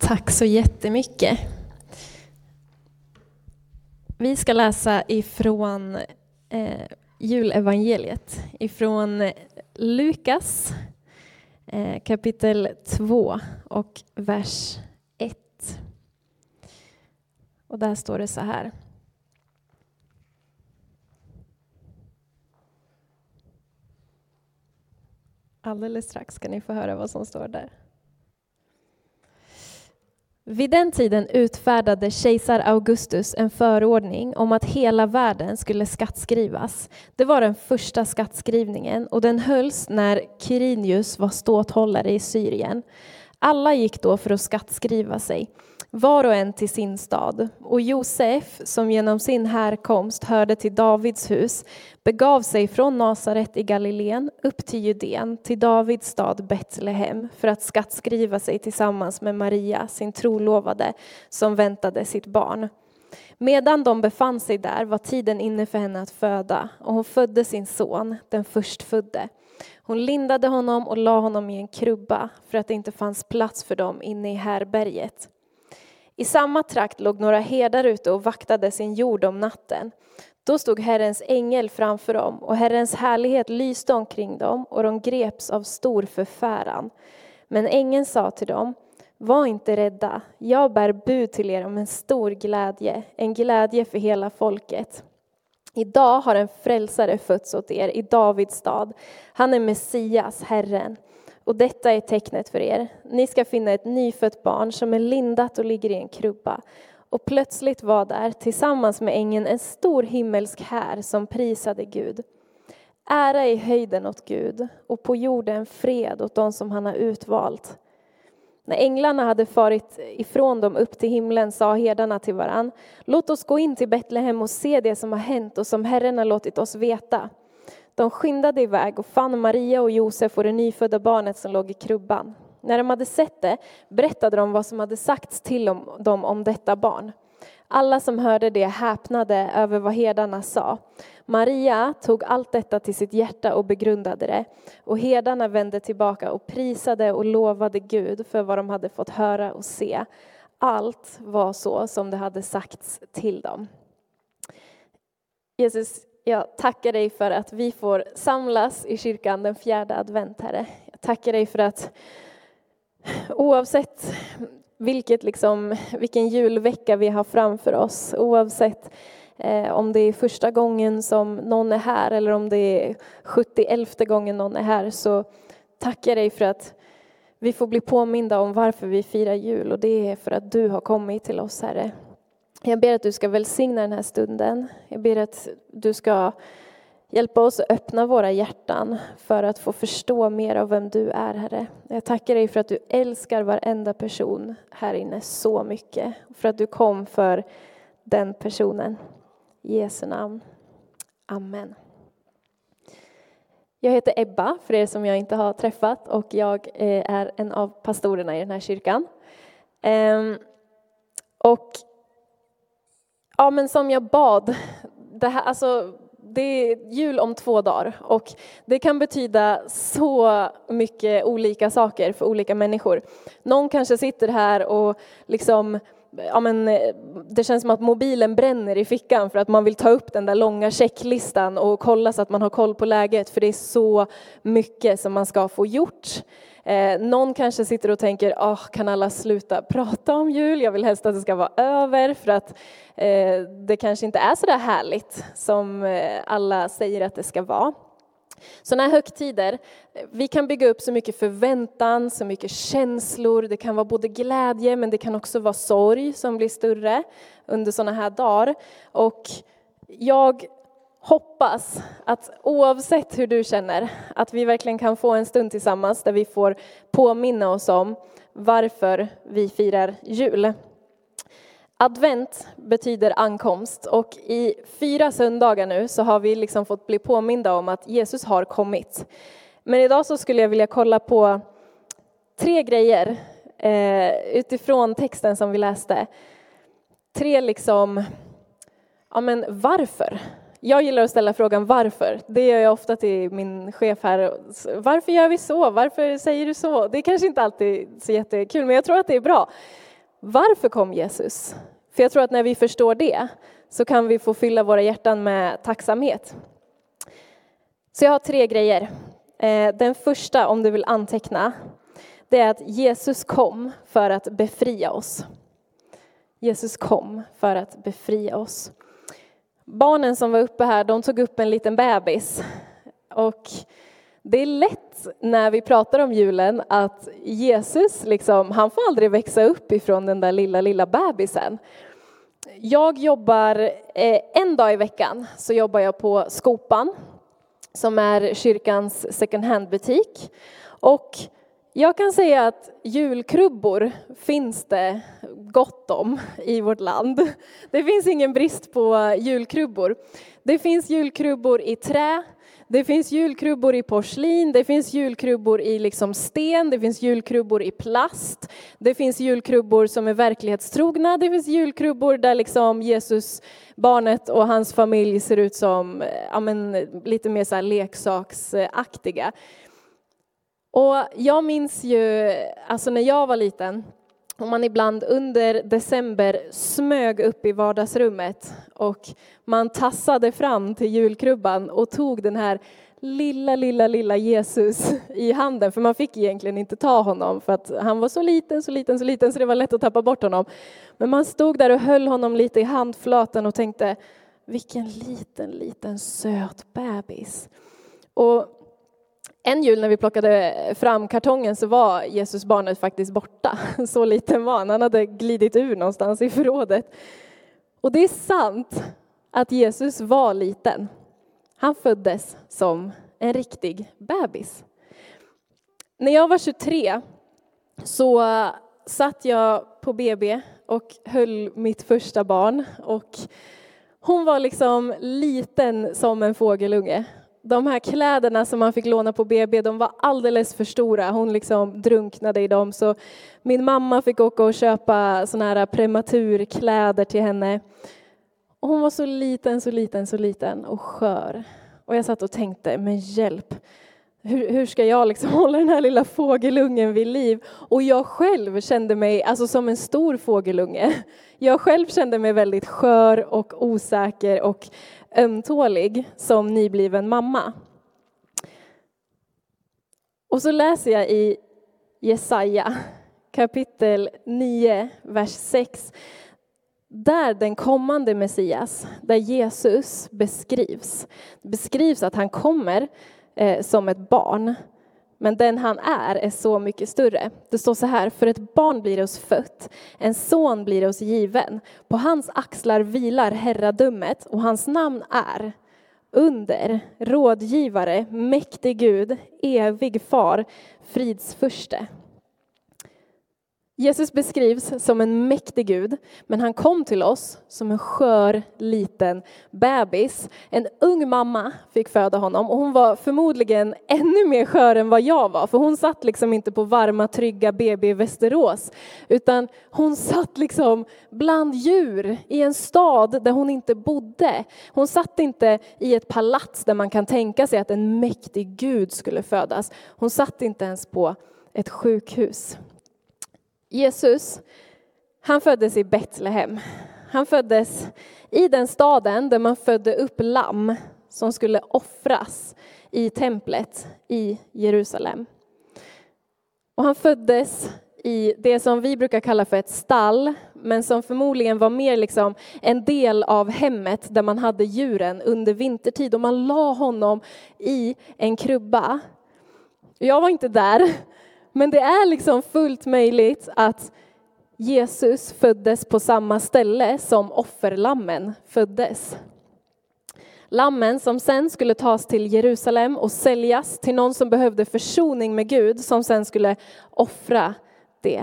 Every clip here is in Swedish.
Tack så jättemycket. Vi ska läsa ifrån julevangeliet, ifrån Lukas kapitel 2 och vers 1. Och där står det så här. Alldeles strax ska ni få höra vad som står där. Vid den tiden utfärdade kejsar Augustus en förordning om att hela världen skulle skattskrivas. Det var den första skattskrivningen och den hölls när Quirinius var ståthållare i Syrien. Alla gick då för att skattskriva sig, var och en till sin stad. Och Josef, som genom sin härkomst hörde till Davids hus, begav sig från Nasaret i Galileen upp till Judeen, till Davids stad Betlehem, för att skattskriva sig tillsammans med Maria, sin trolovade, som väntade sitt barn. Medan de befann sig där var tiden inne för henne att föda, och hon födde sin son, den förstfödde. Hon lindade honom och la honom i en krubba, för att det inte fanns plats för dem inne i härberget. I samma trakt låg några herdar ute och vaktade sin jord om natten. Då stod Herrens ängel framför dem, och Herrens härlighet lyste omkring dem, och de greps av stor förfäran. Men ängeln sa till dem: var inte rädda, jag bär bud till er om en stor glädje, en glädje för hela folket. Idag har en frälsare fötts åt er i Davids stad. Han är Messias, Herren. Och detta är tecknet för er. Ni ska finna ett nyfött barn som är lindat och ligger i en krubba. Och plötsligt var där tillsammans med ängeln en stor himmelsk här som prisade Gud. Ära i höjden åt Gud och på jorden fred åt de som han har utvalt. När änglarna hade farit ifrån dem upp till himlen sa herdarna till varann: låt oss gå in till Betlehem och se det som har hänt och som Herren har låtit oss veta. De skyndade iväg och fann Maria och Josef och det nyfödda barnet som låg i krubban. När de hade sett det berättade de vad som hade sagts till dem om detta barn. Alla som hörde det häpnade över vad herdarna sa. Maria tog allt detta till sitt hjärta och begrundade det. Och herdarna vände tillbaka och prisade och lovade Gud för vad de hade fått höra och se. Allt var så som det hade sagts till dem. Jesus, jag tackar dig för att vi får samlas i kyrkan den 4:e advent, Herre. Jag tackar dig för att oavsett vilken julvecka vi har framför oss, oavsett om det är första gången som någon är här eller om det är 71:e gången någon är här, så tackar jag dig för att vi får bli påminda om varför vi firar jul, och det är för att du har kommit till oss, Herre. Jag ber att du ska välsigna den här stunden. Jag ber att du ska hjälpa oss att öppna våra hjärtan för att få förstå mer av vem du är, Herre. Jag tackar dig för att du älskar varenda person här inne så mycket. För att du kom för den personen. I Jesu namn. Amen. Jag heter Ebba, för er som jag inte har träffat. Och jag är en av pastorerna i den här kyrkan. Men som jag bad, det är jul om 2 dagar, och det kan betyda så mycket olika saker för olika människor. Någon kanske sitter här och det känns som att mobilen bränner i fickan för att man vill ta upp den där långa checklistan och kolla så att man har koll på läget, för det är så mycket som man ska få gjort. Någon kanske sitter och tänker, kan alla sluta prata om jul? Jag vill helst att det ska vara över, för att det kanske inte är så där härligt som alla säger att det ska vara. Sådana här högtider, vi kan bygga upp så mycket förväntan, så mycket känslor. Det kan vara både glädje, men det kan också vara sorg som blir större under sådana här dagar. Och jag hoppas att oavsett hur du känner, att vi verkligen kan få en stund tillsammans där vi får påminna oss om varför vi firar jul. Advent betyder ankomst, och i 4 söndagar nu så har vi fått bli påminda om att Jesus har kommit. Men idag så skulle jag vilja kolla på 3 grejer utifrån texten som vi läste. 3 varför? Jag gillar att ställa frågan varför. Det gör jag ofta till min chef här. Varför gör vi så? Varför säger du så? Det är kanske inte alltid så jättekul, men jag tror att det är bra. Varför kom Jesus? För jag tror att när vi förstår det så kan vi få fylla våra hjärtan med tacksamhet. Så jag har 3 grejer. Den första, om du vill anteckna, det är att Jesus kom för att befria oss. Jesus kom för att befria oss. Barnen som var uppe här, de tog upp en liten bebis. Och det är lätt när vi pratar om julen att Jesus, han får aldrig växa upp ifrån den där lilla bebisen. Jag jobbar en dag i veckan, så jobbar jag på Skopan, som är kyrkans second hand-butik. Och jag kan säga att julkrubbor finns det gott om i vårt land. Det finns ingen brist på julkrubbor. Det finns julkrubbor i trä, det finns julkrubbor i porslin, det finns julkrubbor i sten, det finns julkrubbor i plast. Det finns julkrubbor som är verklighetstrogna, det finns julkrubbor där Jesus, barnet och hans familj ser ut som lite mer så här leksaksaktiga. Och jag minns ju, när jag var liten, om man ibland under december smög upp i vardagsrummet och man tassade fram till julkrubban och tog den här lilla Jesus i handen. För man fick egentligen inte ta honom för att han var så liten så det var lätt att tappa bort honom. Men man stod där och höll honom lite i handflatan och tänkte, vilken liten söt bebis. Och en jul när vi plockade fram kartongen så var Jesusbarnet faktiskt borta. Så liten var han. Han hade glidit ur någonstans i förrådet. Och det är sant att Jesus var liten. Han föddes som en riktig bebis. När jag var 23 så satt jag på BB och höll mitt första barn. Och hon var liten som en fågelunge. De här kläderna som man fick låna på BB, de var alldeles för stora. Hon drunknade i dem. Så min mamma fick åka och köpa såna här prematurkläder till henne. Och hon var så liten och skör. Och jag satt och tänkte, men hjälp. Hur ska jag hålla den här lilla fågelungen vid liv? Och jag själv kände mig som en stor fågelunge. Jag själv kände mig väldigt skör och osäker och ömtålig som nybliven mamma. Och så läser jag i Jesaja kapitel 9, vers 6. Där den kommande Messias, där Jesus beskrivs att han kommer som ett barn. Men den han är så mycket större. Det står så här, för ett barn blir oss fött, en son blir oss given. På hans axlar vilar herradömet och hans namn är under, rådgivare, mäktig Gud, evig far, fridsförste. Jesus beskrivs som en mäktig Gud, men han kom till oss som en skör liten bebis. En ung mamma fick föda honom och hon var förmodligen ännu mer skör än vad jag var. För hon satt inte på varma, trygga BB i Västerås, utan hon satt bland djur i en stad där hon inte bodde. Hon satt inte i ett palats där man kan tänka sig att en mäktig Gud skulle födas. Hon satt inte ens på ett sjukhus. Jesus, han föddes i Betlehem. Han föddes i den staden där man födde upp lamm som skulle offras i templet i Jerusalem. Och han föddes i det som vi brukar kalla för ett stall, men som förmodligen var mer en del av hemmet där man hade djuren under vintertid. Och man la honom i en krubba. Jag var inte där. Men det är fullt möjligt att Jesus föddes på samma ställe som offerlammen föddes. Lammen som sen skulle tas till Jerusalem och säljas till någon som behövde försoning med Gud, som sen skulle offra det.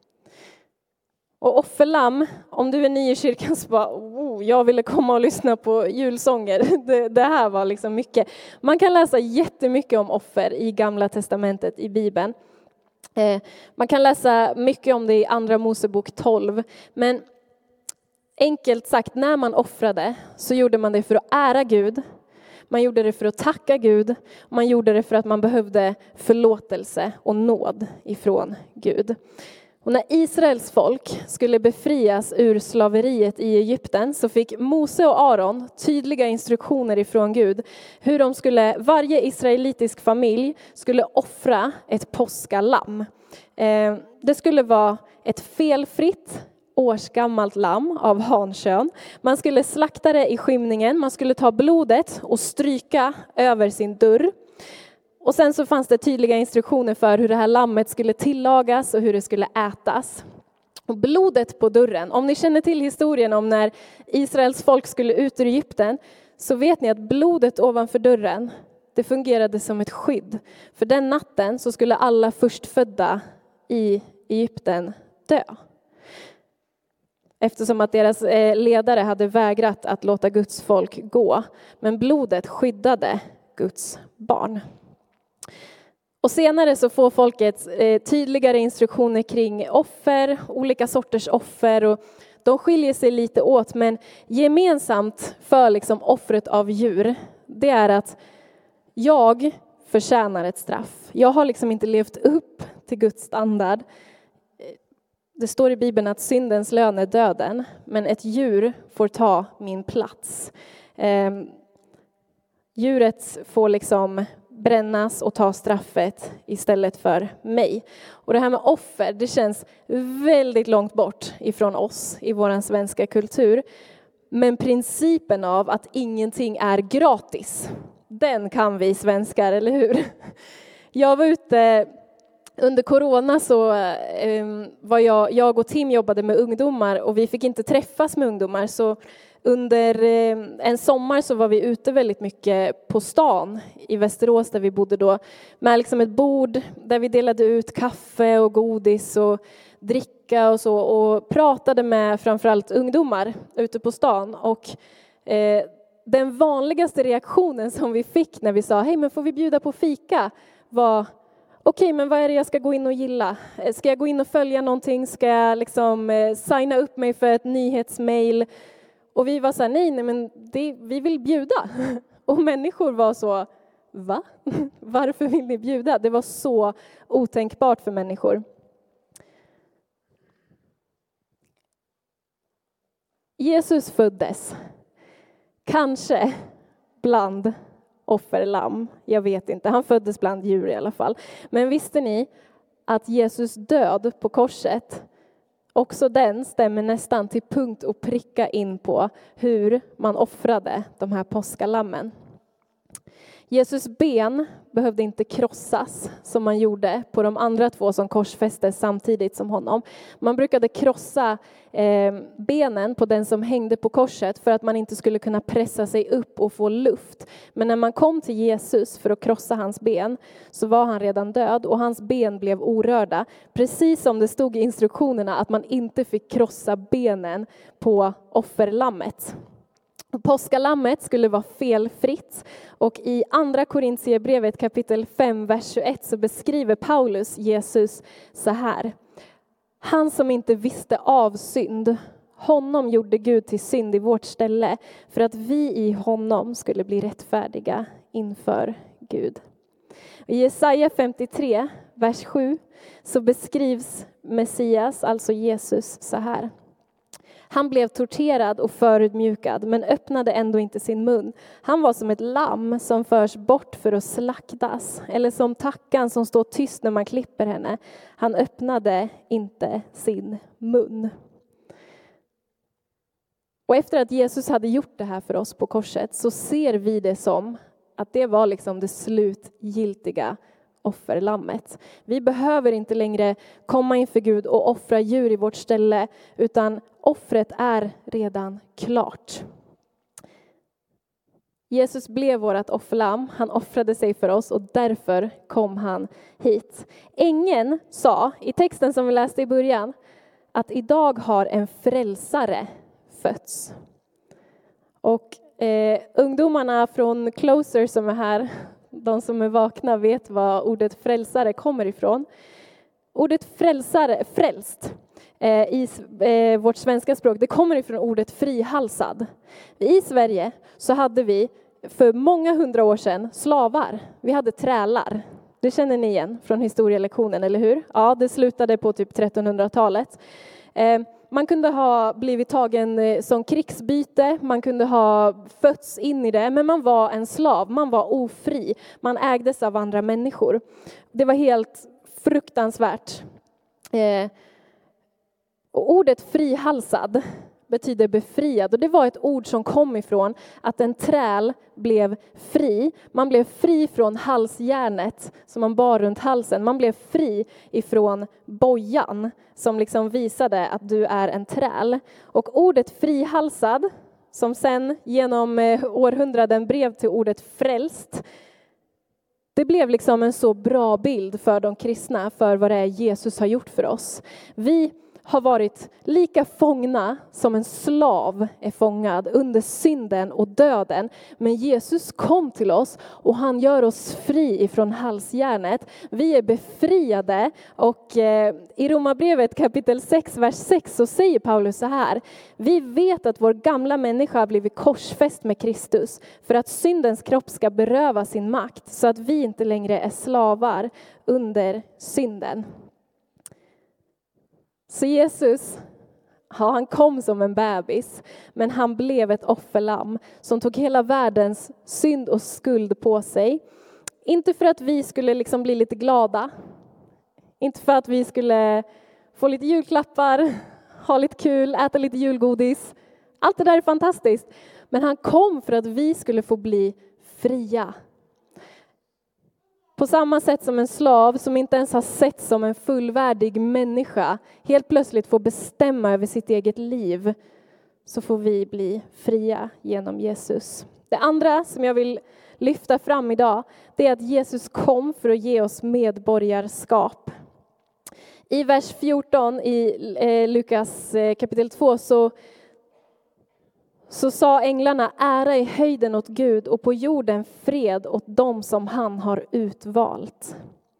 Och offerlamm, om du är ny i kyrkan så bara, jag ville komma och lyssna på julsånger. Det här var mycket. Man kan läsa jättemycket om offer i Gamla testamentet i Bibeln. Man kan läsa mycket om det i Andra Mosebok 12. Men enkelt sagt, när man offrade så gjorde man det för att ära Gud. Man gjorde det för att tacka Gud. Man gjorde det för att man behövde förlåtelse och nåd ifrån Gud. Och när Israels folk skulle befrias ur slaveriet i Egypten så fick Mose och Aron tydliga instruktioner ifrån Gud hur de skulle, varje israelitisk familj skulle offra ett påskalamm. Det skulle vara ett felfritt årsgammalt lamm av hankön. Man skulle slakta det i skymningen, man skulle ta blodet och stryka över sin dörr. Och sen så fanns det tydliga instruktioner för hur det här lammet skulle tillagas och hur det skulle ätas. Och blodet på dörren, om ni känner till historien om när Israels folk skulle ut ur Egypten, så vet ni att blodet ovanför dörren, det fungerade som ett skydd. För den natten så skulle alla förstfödda i Egypten dö. Eftersom att deras ledare hade vägrat att låta Guds folk gå. Men blodet skyddade Guds barn. Och senare så får folket tydligare instruktioner kring offer, olika sorters offer. Och de skiljer sig lite åt, men gemensamt för liksom offret av djur, det är att jag förtjänar ett straff. Jag har liksom inte levt upp till Guds standard. Det står i Bibeln att syndens lön är döden, men ett djur får ta min plats. Djuret får liksom brännas och ta straffet istället för mig. Och det här med offer, det känns väldigt långt bort ifrån oss i vår svenska kultur. Men principen av att ingenting är gratis, den kan vi svenskar, eller hur? Jag var ute under corona, så var jag och Tim jobbade med ungdomar och vi fick inte träffas med ungdomar. Så under en sommar så var vi ute väldigt mycket på stan i Västerås där vi bodde då. Med liksom ett bord där vi delade ut kaffe och godis och dricka och så. Och pratade med framförallt ungdomar ute på stan. Och den vanligaste reaktionen som vi fick när vi sa hej, men får vi bjuda på fika, var okej, men vad är det jag ska gå in och gilla? Ska jag gå in och följa någonting? Ska jag liksom signa upp mig för ett nyhetsmail? Och vi var så här, nej men vi vill bjuda. Och människor var så, va? Varför vill ni bjuda? Det var så otänkbart för människor. Jesus föddes, kanske bland offerlamm. Jag vet inte, han föddes bland djur i alla fall. Men visste ni att Jesus död på korset, också den stämmer nästan till punkt och pricka in på hur man offrade de här påskalammen. Jesus ben behövde inte krossas som man gjorde på de andra två som korsfästes samtidigt som honom. Man brukade krossa benen på den som hängde på korset för att man inte skulle kunna pressa sig upp och få luft. Men när man kom till Jesus för att krossa hans ben så var han redan död och hans ben blev orörda. Precis som det stod i instruktionerna att man inte fick krossa benen på offerlammet. Påskalammet skulle vara felfritt, och i andra Korintierbrevet kapitel 5 vers 21 så beskriver Paulus Jesus så här: han som inte visste av synd, honom gjorde Gud till synd i vårt ställe för att vi i honom skulle bli rättfärdiga inför Gud. I Jesaja 53 vers 7 så beskrivs Messias, alltså Jesus, så här: han blev torterad och förödmjukad, men öppnade ändå inte sin mun. Han var som ett lamm som förs bort för att slaktas, eller som tackan som står tyst när man klipper henne. Han öppnade inte sin mun. Och efter att Jesus hade gjort det här för oss på korset så ser vi det som att det var liksom det slutgiltiga offerlammet. Vi behöver inte längre komma inför Gud och offra djur i vårt ställe, utan offret är redan klart. Jesus blev vårt offerlamm, han offrade sig för oss och därför kom han hit. Ängeln sa i texten som vi läste i början att idag har en frälsare fötts. Och ungdomarna från Closer som är här, de som är vakna, vet vad ordet frälsare kommer ifrån. Ordet frälsare, frälst, i vårt svenska språk, det kommer ifrån ordet frihalsad. I Sverige så hade vi för många hundra år sedan slavar. Vi hade trälar. Det känner ni igen från historielektionen, eller hur? Ja, det slutade på typ 1300-talet. Man kunde ha blivit tagen som krigsbyte, man kunde ha fötts in i det, men man var en slav, man var ofri. Man ägdes av andra människor. Det var helt fruktansvärt. Och ordet frihalsad betyder befriad. Och det var ett ord som kom ifrån att en träl blev fri. Man blev fri från halsjärnet som man bar runt halsen. Man blev fri ifrån bojan som liksom visade att du är en träl. Och ordet frihalsad, som sen genom århundraden blev till ordet frälst, det blev liksom en så bra bild för de kristna för vad det är Jesus har gjort för oss. Vi har varit lika fångna som en slav är fångad under synden och döden. Men Jesus kom till oss och han gör oss fri ifrån halsjärnet. Vi är befriade, och i Romarbrevet kapitel 6, vers 6 så säger Paulus så här: vi vet att vår gamla människa har blivit korsfäst med Kristus för att syndens kropp ska beröva sin makt, så att vi inte längre är slavar under synden. Så Jesus, ja, han kom som en bebis, men han blev ett offerlamm som tog hela världens synd och skuld på sig. Inte för att vi skulle liksom bli lite glada, inte för att vi skulle få lite julklappar, ha lite kul, äta lite julgodis. Allt det där är fantastiskt, men han kom för att vi skulle få bli fria. På samma sätt som en slav som inte ens har sett som en fullvärdig människa helt plötsligt får bestämma över sitt eget liv, så får vi bli fria genom Jesus. Det andra som jag vill lyfta fram idag, det är att Jesus kom för att ge oss medborgarskap. I vers 14 i Lukas kapitel 2 så sa änglarna: ära i höjden åt Gud och på jorden fred åt dem som han har utvalt.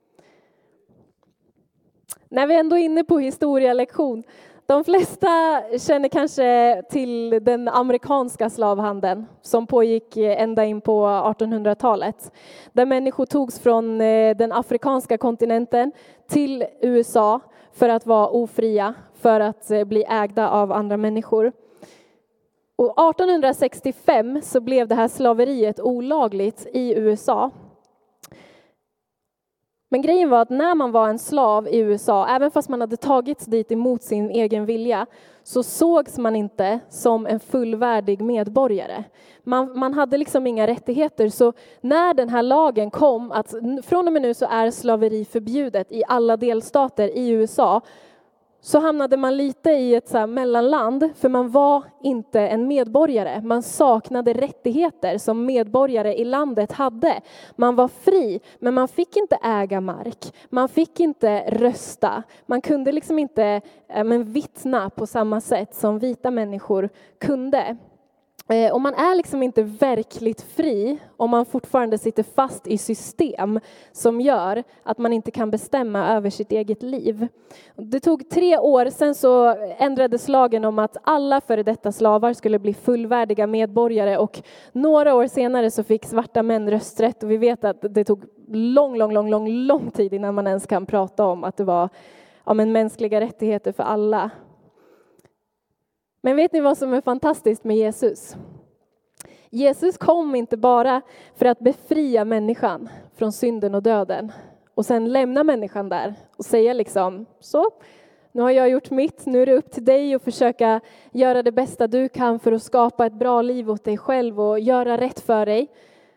När vi ändå är inne på historielektion, de flesta känner kanske till den amerikanska slavhandeln som pågick ända in på 1800-talet. Där människor togs från den afrikanska kontinenten till USA för att vara ofria, för att bli ägda av andra människor. Och 1865 så blev det här slaveriet olagligt i USA. Men grejen var att när man var en slav i USA, även fast man hade tagits dit emot sin egen vilja, så sågs man inte som en fullvärdig medborgare. Man hade liksom inga rättigheter. Så när den här lagen kom att från och med nu så är slaveri förbjudet i alla delstater i USA, så hamnade man lite i ett så här mellanland, för man var inte en medborgare. Man saknade rättigheter som medborgare i landet hade. Man var fri, men man fick inte äga mark. Man fick inte rösta. Man kunde liksom inte vittna på samma sätt som vita människor kunde. Och man är liksom inte verkligt fri om man fortfarande sitter fast i system som gör att man inte kan bestämma över sitt eget liv. Det tog 3 år, sen så ändrades lagen om att alla före detta slavar skulle bli fullvärdiga medborgare, och några år senare så fick svarta män rösträtt, och vi vet att det tog lång tid innan man ens kan prata om att det var mänskliga rättigheter för alla. Men vet ni vad som är fantastiskt med Jesus? Jesus kom inte bara för att befria människan från synden och döden och sen lämna människan där och säga liksom: så, nu har jag gjort mitt, nu är det upp till dig att försöka göra det bästa du kan för att skapa ett bra liv åt dig själv och göra rätt för dig.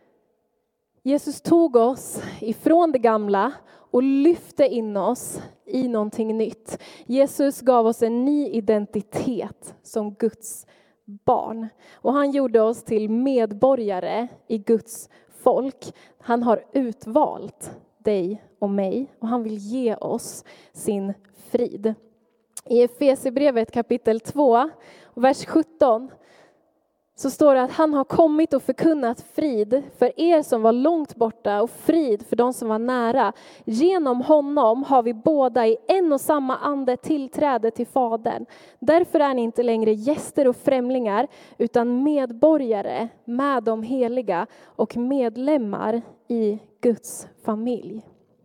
Jesus tog oss ifrån det gamla och lyfte in oss i någonting nytt. Jesus gav oss en ny identitet som Guds barn. Och han gjorde oss till medborgare i Guds folk. Han har utvalt dig och mig, och han vill ge oss sin frid. I Efesierbrevet kapitel 2, vers 17, så står det att han har kommit och förkunnat frid för er som var långt borta och frid för de som var nära. Genom honom har vi båda i en och samma ande tillträde till Fadern. Därför är ni inte längre gäster och främlingar, utan medborgare med de heliga och medlemmar i Guds familj.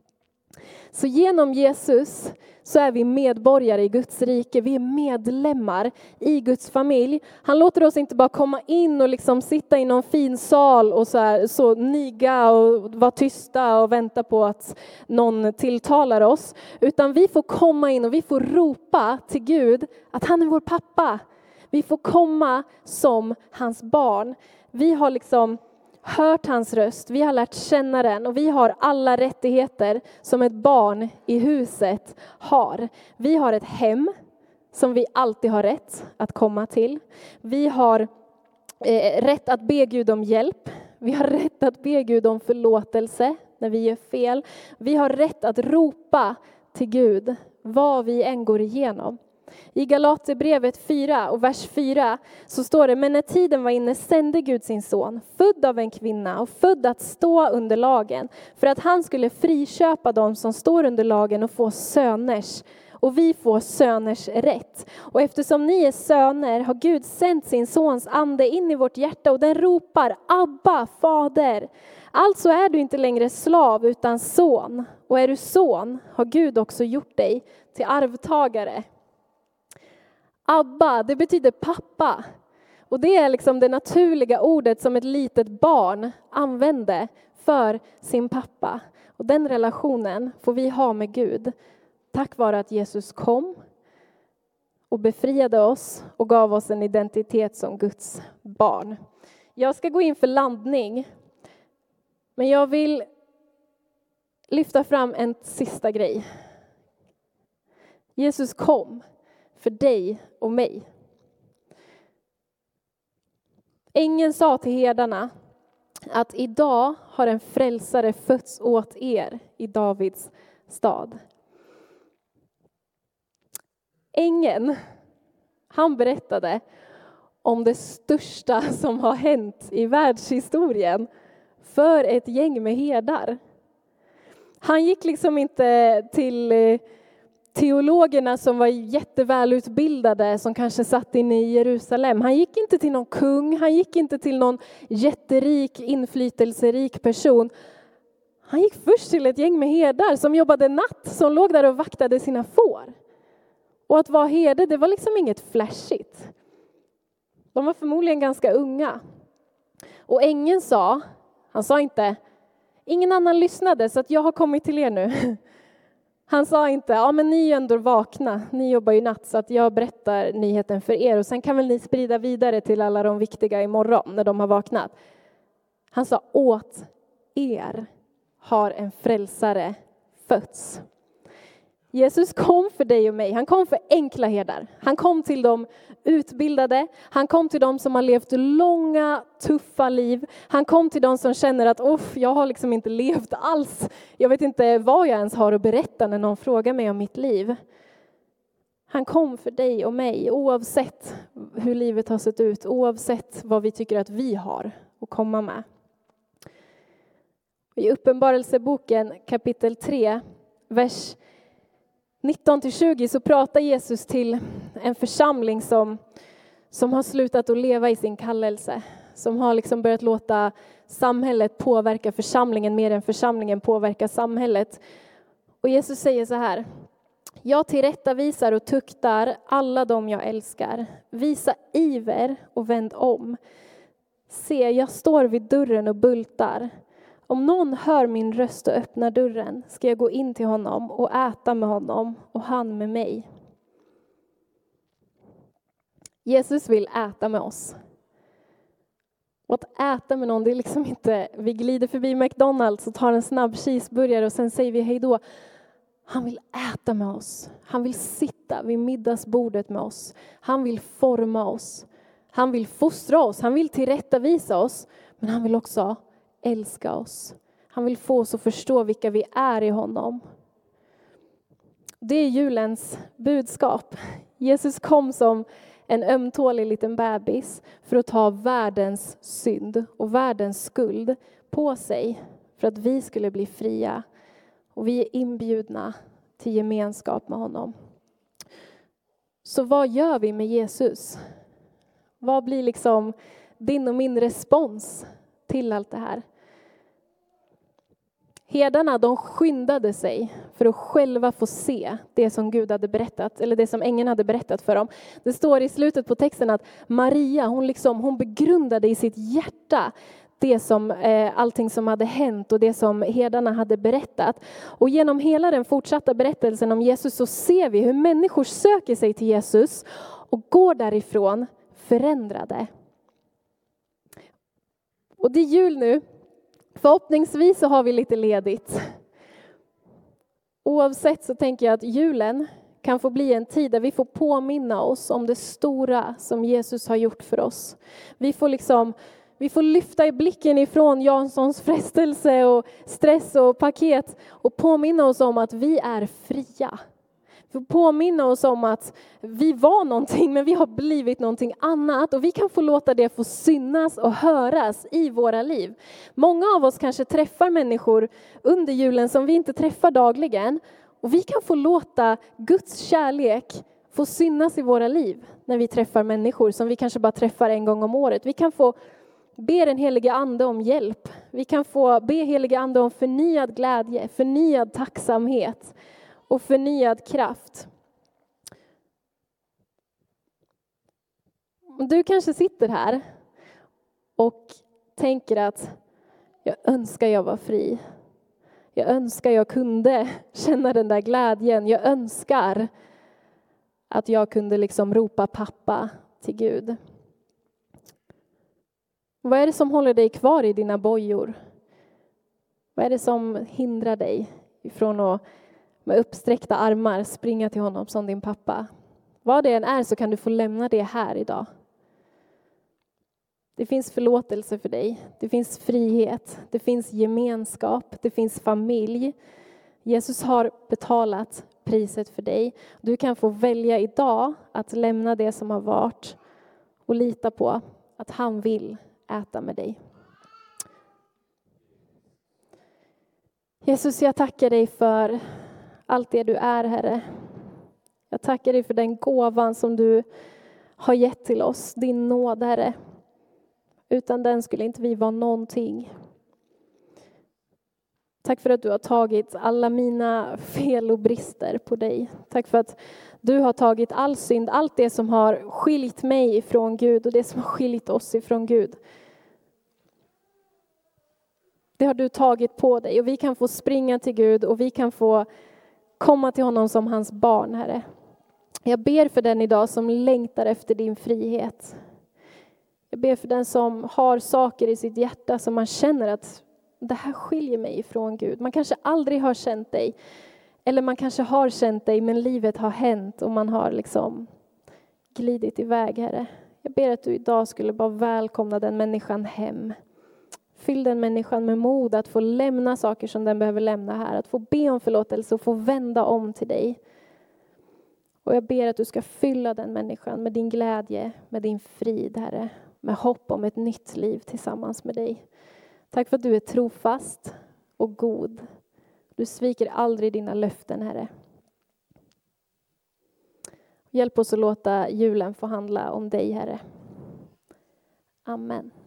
Så genom Jesus så är vi medborgare i Guds rike. Vi är medlemmar i Guds familj. Han låter oss inte bara komma in och liksom sitta i någon fin sal och så niga och vara tysta och vänta på att någon tilltalar oss. Utan vi får komma in och vi får ropa till Gud att han är vår pappa. Vi får komma som hans barn. Vi har liksom hört hans röst, vi har lärt känna den och vi har alla rättigheter som ett barn i huset har. Vi har ett hem som vi alltid har rätt att komma till. Vi har rätt att be Gud om hjälp. Vi har rätt att be Gud om förlåtelse när vi gör fel. Vi har rätt att ropa till Gud vad vi än går igenom. I Galaterbrevet 4 och vers 4 så står det: men när tiden var inne sände Gud sin son, född av en kvinna och född att stå under lagen, för att han skulle friköpa dem som står under lagen och få söners. Och vi får söners rätt. Och eftersom ni är söner har Gud sänt sin sons ande in i vårt hjärta och den ropar: Abba, fader. Alltså är du inte längre slav utan son. Och är du son har Gud också gjort dig till arvtagare. Abba, det betyder pappa. Och det är liksom det naturliga ordet som ett litet barn använde för sin pappa. Och den relationen får vi ha med Gud. Tack vare att Jesus kom och befriade oss och gav oss en identitet som Guds barn. Jag ska gå in för landning. Men jag vill lyfta fram en sista grej. Jesus kom för dig och mig. Ängeln sa till herdarna att idag har en frälsare fötts åt er i Davids stad. Ängeln, han berättade om det största som har hänt i världshistorien för ett gäng med herdar. Han gick liksom inte till teologerna som var jättevälutbildade som kanske satt inne i Jerusalem. Han gick inte till någon kung, han gick inte till någon jätterik, inflytelserik person. Han gick först till ett gäng med herdar som jobbade natt, som låg där och vaktade sina får. Och att vara herde, det var liksom inget flashigt. De var förmodligen ganska unga. Och ängeln sa, han sa inte, ingen annan lyssnade så att jag har kommit till er nu. Han sa inte, ja men ni är ändå vakna, ni jobbar ju natt så att jag berättar nyheten för er. Och sen kan väl ni sprida vidare till alla de viktiga imorgon när de har vaknat. Han sa, åt er har en frälsare fötts. Jesus kom för dig och mig. Han kom för enkla herdar. Han kom till de utbildade. Han kom till de som har levt långa, tuffa liv. Han kom till de som känner att jag har liksom inte levt alls. Jag vet inte vad jag ens har att berätta när någon frågar mig om mitt liv. Han kom för dig och mig oavsett hur livet har sett ut. Oavsett vad vi tycker att vi har att komma med. I Uppenbarelseboken kapitel 3, vers 19-20 så pratar Jesus till en församling som har slutat att leva i sin kallelse. Som har liksom börjat låta samhället påverka församlingen mer än församlingen påverkar samhället. Och Jesus säger så här: jag tillrättavisar och tuktar alla dem jag älskar. Visa iver och vänd om. Se, jag står vid dörren och bultar. Om någon hör min röst och öppnar dörren ska jag gå in till honom och äta med honom och han med mig. Jesus vill äta med oss. Och att äta med någon, det är liksom inte, vi glider förbi McDonald's och tar en snabb cheeseburgare och sen säger vi hej då. Han vill äta med oss. Han vill sitta vid middagsbordet med oss. Han vill forma oss. Han vill fostra oss. Han vill tillrättavisa oss. Men han vill också älska oss. Han vill få oss att förstå vilka vi är i honom. Det är julens budskap. Jesus kom som en ömtålig liten bebis för att ta världens synd och världens skuld på sig för att vi skulle bli fria. Och vi är inbjudna till gemenskap med honom. Så vad gör vi med Jesus? Vad blir liksom din och min respons till allt det här? Herdarna, de skyndade sig för att själva få se det som Gud hade berättat, eller det som ängeln hade berättat för dem. Det står i slutet på texten att Maria, hon begrundade i sitt hjärta det som, allting som hade hänt och det som herdarna hade berättat. Och genom hela den fortsatta berättelsen om Jesus så ser vi hur människor söker sig till Jesus och går därifrån förändrade. Och det är jul nu. Förhoppningsvis så har vi lite ledigt. Oavsett så tänker jag att julen kan få bli en tid där vi får påminna oss om det stora som Jesus har gjort för oss. Vi får lyfta i blicken ifrån Janssons frestelse och stress och paket och påminna oss om att vi är fria. Vi får påminna oss om att vi var någonting men vi har blivit någonting annat och vi kan få låta det få synas och höras i våra liv. Många av oss kanske träffar människor under julen som vi inte träffar dagligen och vi kan få låta Guds kärlek få synas i våra liv när vi träffar människor som vi kanske bara träffar en gång om året. Vi kan få be den helige ande om hjälp. Vi kan få be helige ande om förnyad glädje, förnyad tacksamhet och förnyad kraft. Du kanske sitter här och tänker att jag önskar jag var fri. Jag önskar jag kunde känna den där glädjen. Jag önskar att jag kunde ropa pappa till Gud. Vad är det som håller dig kvar i dina bojor? Vad är det som hindrar dig ifrån att med uppsträckta armar springa till honom som din pappa? Vad det än är så kan du få lämna det här idag. Det finns förlåtelse för dig. Det finns frihet. Det finns gemenskap. Det finns familj. Jesus har betalat priset för dig. Du kan få välja idag att lämna det som har varit och lita på att han vill äta med dig. Jesus, jag tackar dig för allt det du är, Herre. Jag tackar dig för den gåvan som du har gett till oss, din nåd, Herre. Utan den skulle inte vi vara någonting. Tack för att du har tagit alla mina fel och brister på dig. Tack för att du har tagit all synd, allt det som har skilt mig ifrån Gud och det som har skilt oss ifrån Gud. Det har du tagit på dig och vi kan få springa till Gud och vi kan få komma till honom som hans barn, Herre. Jag ber för den idag som längtar efter din frihet. Jag ber för den som har saker i sitt hjärta som man känner att det här skiljer mig ifrån Gud. Man kanske aldrig har känt dig. Eller man kanske har känt dig men livet har hänt och man har glidit iväg, Herre. Jag ber att du idag skulle bara välkomna den människan hem. Fyll den människan med mod att få lämna saker som den behöver lämna här. Att få be om förlåtelse och få vända om till dig. Och jag ber att du ska fylla den människan med din glädje, med din frid, Herre. Med hopp om ett nytt liv tillsammans med dig. Tack för att du är trofast och god. Du sviker aldrig dina löften, Herre. Hjälp oss att låta julen få handla om dig, Herre. Amen.